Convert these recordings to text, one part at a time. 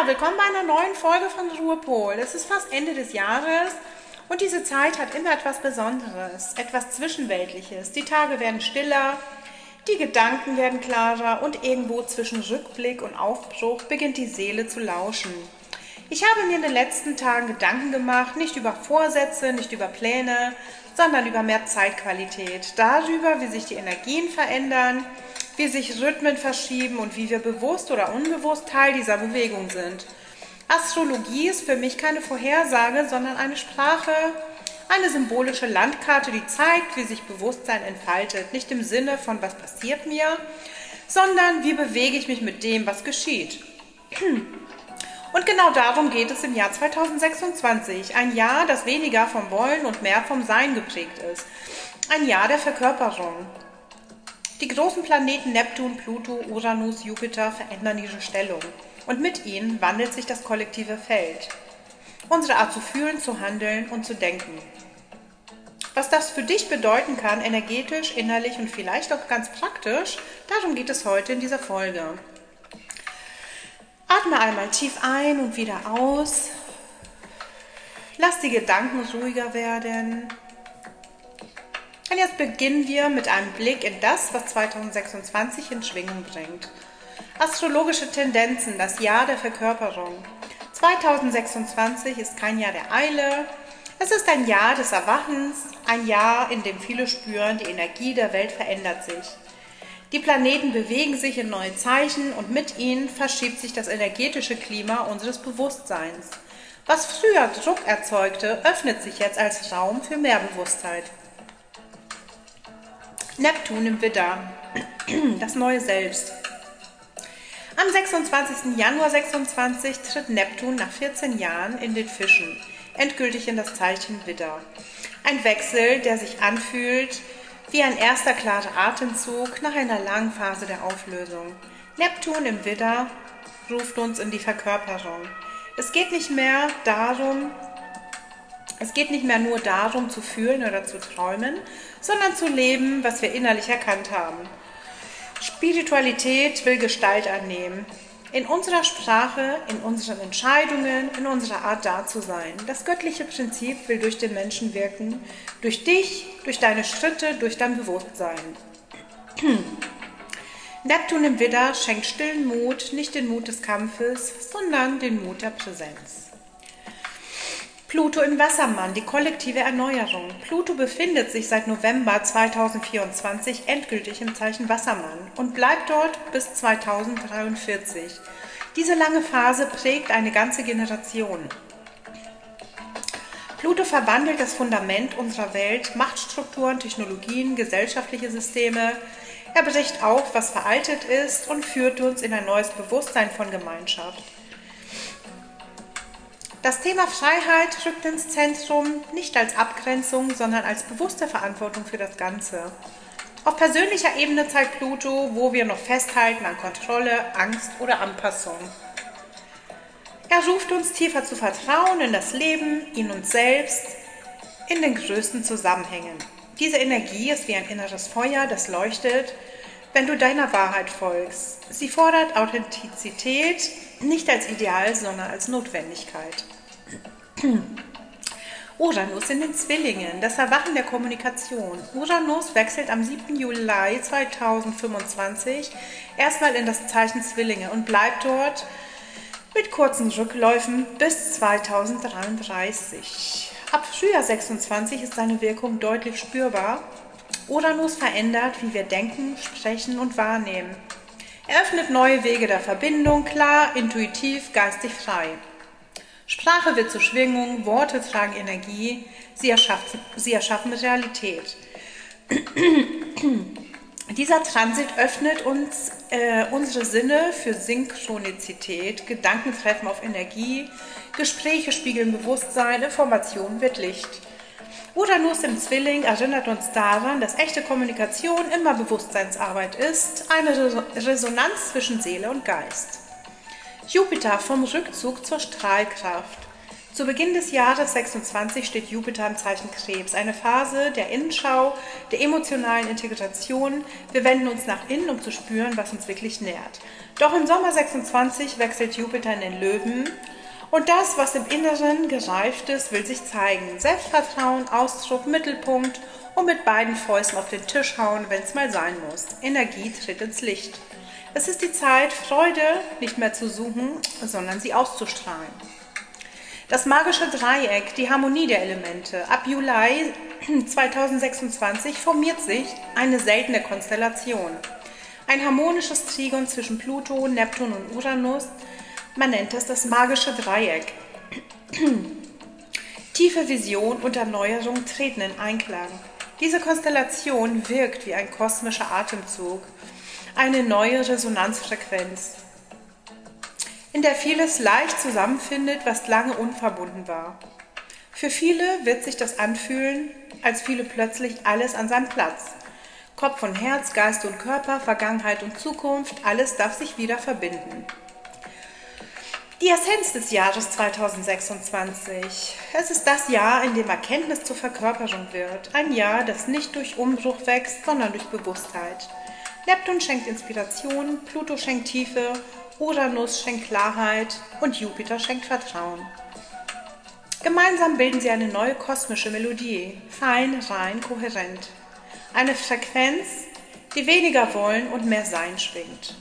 Ja, willkommen bei einer neuen Folge von Ruhepol. Es ist fast Ende des Jahres und diese Zeit hat immer etwas Besonderes, etwas Zwischenweltliches. Die Tage werden stiller, die Gedanken werden klarer und irgendwo zwischen Rückblick und Aufbruch beginnt die Seele zu lauschen. Ich habe mir in den letzten Tagen Gedanken gemacht, nicht über Vorsätze, nicht über Pläne, sondern über mehr Zeitqualität, darüber, wie sich die Energien verändern, wie sich Rhythmen verschieben und wie wir bewusst oder unbewusst Teil dieser Bewegung sind. Astrologie ist für mich keine Vorhersage, sondern eine Sprache, eine symbolische Landkarte, die zeigt, wie sich Bewusstsein entfaltet. Nicht im Sinne von, was passiert mir, sondern wie bewege ich mich mit dem, was geschieht. Und genau darum geht es im Jahr 2026. Ein Jahr, das weniger vom Wollen und mehr vom Sein geprägt ist. Ein Jahr der Verkörperung. Die großen Planeten Neptun, Pluto, Uranus, Jupiter verändern ihre Stellung. Und mit ihnen wandelt sich das kollektive Feld. Unsere Art zu fühlen, zu handeln und zu denken. Was das für dich bedeuten kann, energetisch, innerlich und vielleicht auch ganz praktisch, darum geht es heute in dieser Folge. Atme einmal tief ein und wieder aus. Lass die Gedanken ruhiger werden. Und jetzt beginnen wir mit einem Blick in das, was 2026 in Schwingung bringt. Astrologische Tendenzen, das Jahr der Verkörperung. 2026 ist kein Jahr der Eile. Es ist ein Jahr des Erwachens, ein Jahr, in dem viele spüren, die Energie der Welt verändert sich. Die Planeten bewegen sich in neue Zeichen und mit ihnen verschiebt sich das energetische Klima unseres Bewusstseins. Was früher Druck erzeugte, öffnet sich jetzt als Raum für mehr Bewusstheit. Neptun im Widder, das neue Selbst. Am 26. Januar 2026 tritt Neptun nach 14 Jahren in den Fischen, endgültig in das Zeichen Widder. Ein Wechsel, der sich anfühlt wie ein erster klarer Atemzug nach einer langen Phase der Auflösung. Neptun im Widder ruft uns in die Verkörperung. Es geht nicht mehr nur darum zu fühlen oder zu träumen, sondern zu leben, was wir innerlich erkannt haben. Spiritualität will Gestalt annehmen. In unserer Sprache, in unseren Entscheidungen, in unserer Art da zu sein. Das göttliche Prinzip will durch den Menschen wirken, durch dich, durch deine Schritte, durch dein Bewusstsein. Neptun im Widder schenkt stillen Mut, nicht den Mut des Kampfes, sondern den Mut der Präsenz. Pluto im Wassermann, die kollektive Erneuerung. Pluto befindet sich seit November 2024 endgültig im Zeichen Wassermann und bleibt dort bis 2043. Diese lange Phase prägt eine ganze Generation. Pluto verwandelt das Fundament unserer Welt, Machtstrukturen, Technologien, gesellschaftliche Systeme. Er bricht auf, was veraltet ist und führt uns in ein neues Bewusstsein von Gemeinschaft. Das Thema Freiheit rückt ins Zentrum, nicht als Abgrenzung, sondern als bewusste Verantwortung für das Ganze. Auf persönlicher Ebene zeigt Pluto, wo wir noch festhalten an Kontrolle, Angst oder Anpassung. Er ruft uns tiefer zu vertrauen in das Leben, in uns selbst, in den größten Zusammenhängen. Diese Energie ist wie ein inneres Feuer, das leuchtet, wenn du deiner Wahrheit folgst. Sie fordert Authentizität, nicht als Ideal, sondern als Notwendigkeit. Uranus in den Zwillingen, das Erwachen der Kommunikation. Uranus wechselt am 7. Juli 2025 erstmal in das Zeichen Zwillinge und bleibt dort mit kurzen Rückläufen bis 2033. Ab Frühjahr 26 ist seine Wirkung deutlich spürbar. Uranus verändert, wie wir denken, sprechen und wahrnehmen. Er öffnet neue Wege der Verbindung, klar, intuitiv, geistig frei. Sprache wird zur Schwingung, Worte tragen Energie, sie erschaffen Realität. Dieser Transit öffnet uns unsere Sinne für Synchronizität, Gedanken treffen auf Energie, Gespräche spiegeln Bewusstsein, Information wird Licht. Uranus im Zwilling erinnert uns daran, dass echte Kommunikation immer Bewusstseinsarbeit ist, eine Resonanz zwischen Seele und Geist. Jupiter vom Rückzug zur Strahlkraft. Zu Beginn des Jahres 26 steht Jupiter im Zeichen Krebs, eine Phase der Innenschau, der emotionalen Integration. Wir wenden uns nach innen, um zu spüren, was uns wirklich nährt. Doch im Sommer 26 wechselt Jupiter in den Löwen und das, was im Inneren gereift ist, will sich zeigen. Selbstvertrauen, Ausdruck, Mittelpunkt und mit beiden Fäusten auf den Tisch hauen, wenn es mal sein muss. Energie tritt ins Licht. Es ist die Zeit, Freude nicht mehr zu suchen, sondern sie auszustrahlen. Das magische Dreieck, die Harmonie der Elemente. Ab Juli 2026 formiert sich eine seltene Konstellation. Ein harmonisches Trigon zwischen Pluto, Neptun und Uranus. Man nennt es das magische Dreieck. Tiefe Vision und Erneuerung treten in Einklang. Diese Konstellation wirkt wie ein kosmischer Atemzug, eine neue Resonanzfrequenz, in der vieles leicht zusammenfindet, was lange unverbunden war. Für viele wird sich das anfühlen, als fiele plötzlich alles an seinen Platz. Kopf und Herz, Geist und Körper, Vergangenheit und Zukunft, alles darf sich wieder verbinden. Die Essenz des Jahres 2026. Es ist das Jahr, in dem Erkenntnis zur Verkörperung wird. Ein Jahr, das nicht durch Umbruch wächst, sondern durch Bewusstheit. Neptun schenkt Inspiration, Pluto schenkt Tiefe, Uranus schenkt Klarheit und Jupiter schenkt Vertrauen. Gemeinsam bilden sie eine neue kosmische Melodie, fein, rein, kohärent. Eine Frequenz, die weniger Wollen und mehr Sein schwingt.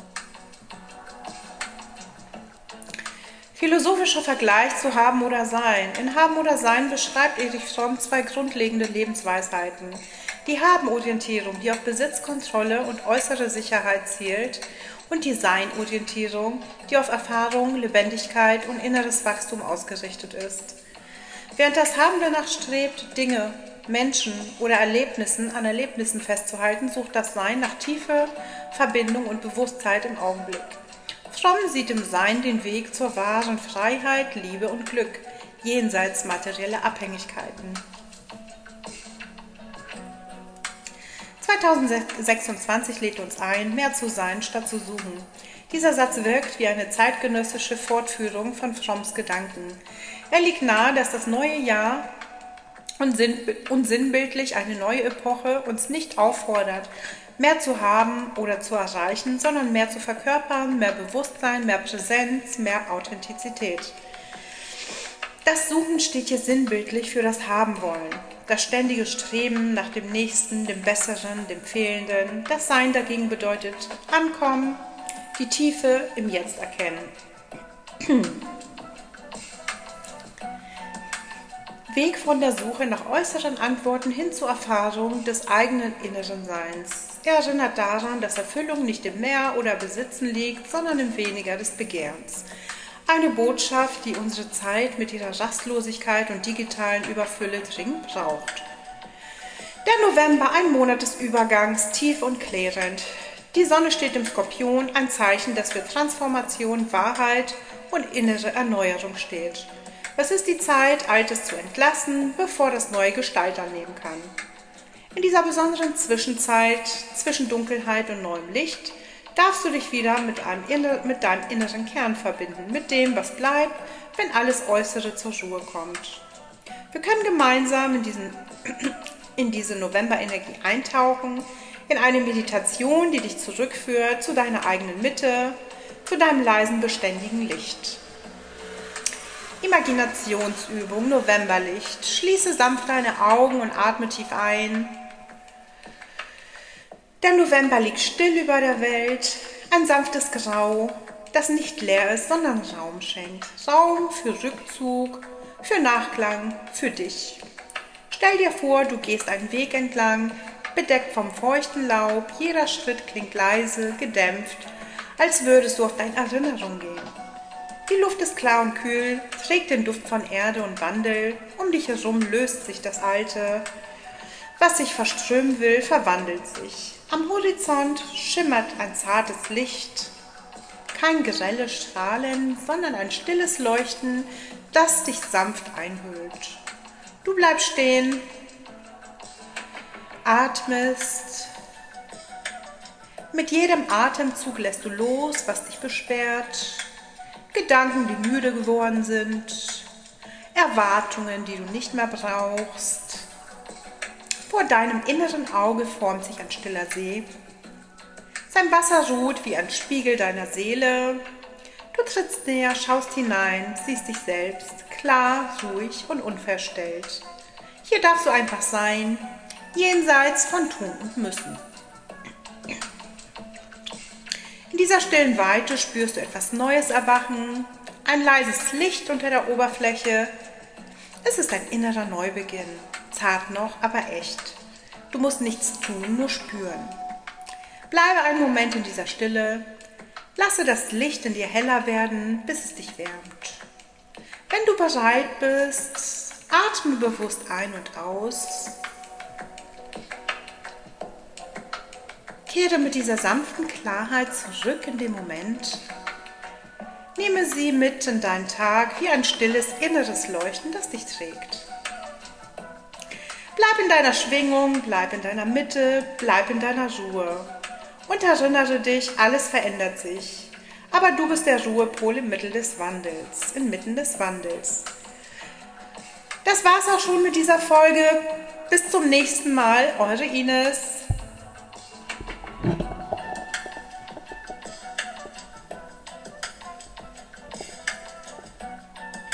Philosophischer Vergleich zu Haben oder Sein. In Haben oder Sein beschreibt Erich Fromm zwei grundlegende Lebensweisheiten. Die Haben-Orientierung, die auf Besitz, Kontrolle und äußere Sicherheit zielt, und die Sein-Orientierung, die auf Erfahrung, Lebendigkeit und inneres Wachstum ausgerichtet ist. Während das Haben danach strebt, Dinge, Menschen oder an Erlebnissen festzuhalten, sucht das Sein nach Tiefe, Verbindung und Bewusstheit im Augenblick. Fromm sieht im Sein den Weg zur wahren Freiheit, Liebe und Glück, jenseits materieller Abhängigkeiten. 2026 lädt uns ein, mehr zu sein, statt zu suchen. Dieser Satz wirkt wie eine zeitgenössische Fortführung von Fromms Gedanken. Er liegt nahe, dass das neue Jahr und sinnbildlich eine neue Epoche uns nicht auffordert, mehr zu haben oder zu erreichen, sondern mehr zu verkörpern, mehr Bewusstsein, mehr Präsenz, mehr Authentizität. Das Suchen steht hier sinnbildlich für das Haben-Wollen. Das ständige Streben nach dem Nächsten, dem Besseren, dem Fehlenden. Das Sein dagegen bedeutet Ankommen, die Tiefe im Jetzt erkennen. Weg von der Suche nach äußeren Antworten hin zur Erfahrung des eigenen inneren Seins. Er erinnert daran, dass Erfüllung nicht im Mehr oder Besitzen liegt, sondern im Weniger des Begehrens. Eine Botschaft, die unsere Zeit mit ihrer Rastlosigkeit und digitalen Überfülle dringend braucht. Der November, ein Monat des Übergangs, tief und klärend. Die Sonne steht im Skorpion, ein Zeichen, das für Transformation, Wahrheit und innere Erneuerung steht. Es ist die Zeit, Altes zu entlassen, bevor das Neue Gestalt annehmen kann. In dieser besonderen Zwischenzeit, zwischen Dunkelheit und neuem Licht, darfst du dich wieder mit deinem inneren Kern verbinden, mit dem, was bleibt, wenn alles Äußere zur Ruhe kommt. Wir können gemeinsam in diese Novemberenergie eintauchen, in eine Meditation, die dich zurückführt zu deiner eigenen Mitte, zu deinem leisen, beständigen Licht. Imaginationsübung, Novemberlicht. Schließe sanft deine Augen und atme tief ein. Der November liegt still über der Welt, ein sanftes Grau, das nicht leer ist, sondern Raum schenkt. Raum für Rückzug, für Nachklang, für dich. Stell dir vor, du gehst einen Weg entlang, bedeckt vom feuchten Laub, jeder Schritt klingt leise, gedämpft, als würdest du auf deine Erinnerung gehen. Die Luft ist klar und kühl, trägt den Duft von Erde und Wandel, um dich herum löst sich das Alte. Was sich verströmen will, verwandelt sich. Am Horizont schimmert ein zartes Licht, kein grelles Strahlen, sondern ein stilles Leuchten, das dich sanft einhüllt. Du bleibst stehen, atmest. Mit jedem Atemzug lässt du los, was dich beschwert. Gedanken, die müde geworden sind. Erwartungen, die du nicht mehr brauchst. Vor deinem inneren Auge formt sich ein stiller See. Sein Wasser ruht wie ein Spiegel deiner Seele. Du trittst näher, schaust hinein, siehst dich selbst, klar, ruhig und unverstellt. Hier darfst du einfach sein, jenseits von Tun und Müssen. In dieser stillen Weite spürst du etwas Neues erwachen, ein leises Licht unter der Oberfläche. Es ist ein innerer Neubeginn, zart noch, aber echt. Du musst nichts tun, nur spüren. Bleibe einen Moment in dieser Stille, lasse das Licht in dir heller werden, bis es dich wärmt. Wenn du bereit bist, atme bewusst ein und aus. Kehre mit dieser sanften Klarheit zurück in den Moment. Nehme sie mit in deinen Tag wie ein stilles inneres Leuchten, das dich trägt. Bleib in deiner Schwingung, bleib in deiner Mitte, bleib in deiner Ruhe. Und erinnere dich, alles verändert sich. Aber du bist der Ruhepol inmitten des Wandels. Das war's auch schon mit dieser Folge. Bis zum nächsten Mal, eure Ines.